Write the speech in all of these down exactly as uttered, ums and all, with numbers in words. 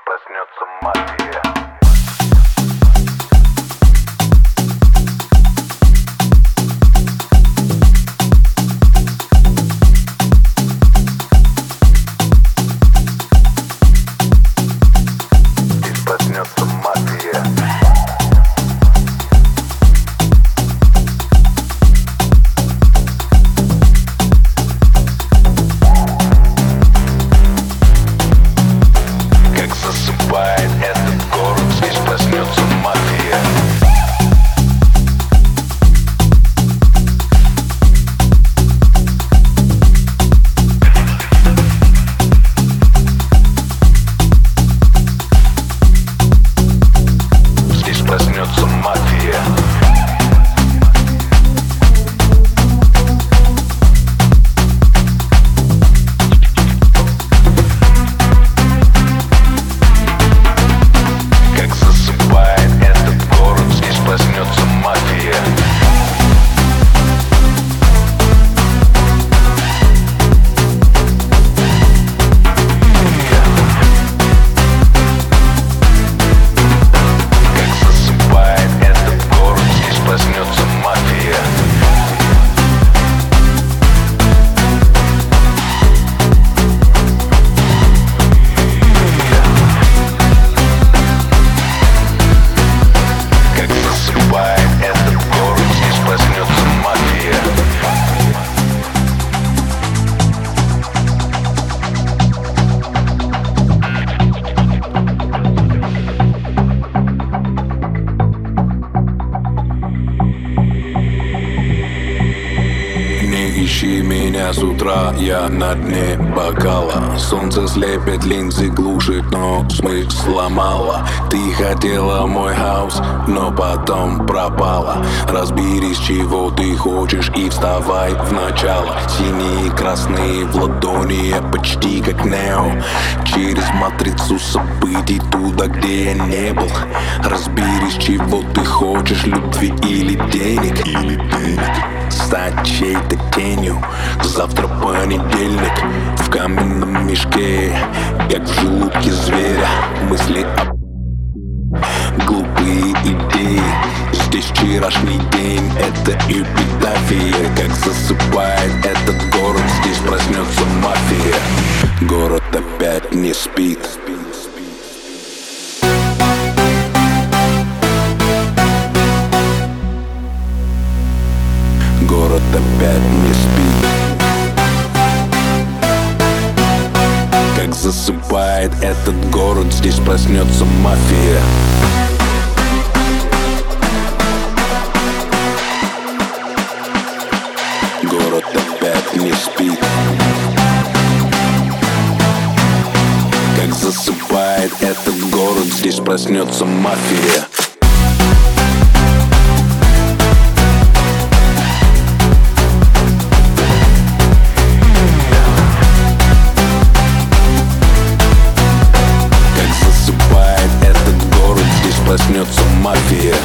проснется мафия. Проснется мафия. Как засыпает этот город, здесь проснется мафия. Проснется мафия. Как засыпает этот город, здесь проснется мафия. Проснется мафия. Как засыпает этот город, здесь проснется мафия. Не ищи меня с утра, я на дне бокала. Солнце слепит, линзы глушит, но смысла мало. Ты хотела мой хаус, но потом пропала. Разберись, чего ты хочешь, и вставай в начало. Синие и красные в ладони, я почти как Нео. Через матрицу событий туда, где я не был. Разберись, чего ты хочешь, любви или денег, или денег. Стать чьей-то тенью. Завтра понедельник. В каменном мешке, как в желудке зверя. Мысли об глупые идеи. Здесь вчерашний день, это эпитафия. Как засыпает этот город, здесь проснется мафия. Город опять не спит. Город опять не спит. Как засыпает этот город, здесь проснется мафия. Город опять не спит. Как засыпает этот город, здесь проснется мафия. Проснется мафия.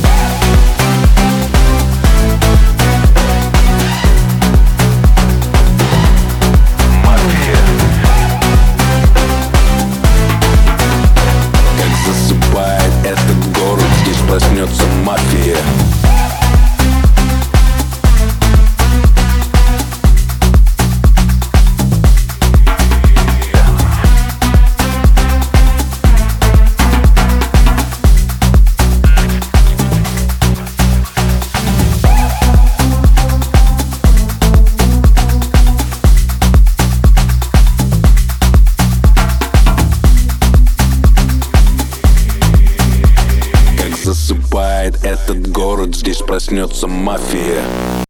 Мафия. Как засыпает этот город, здесь проснется мафия. Засыпает этот город, здесь проснется мафия.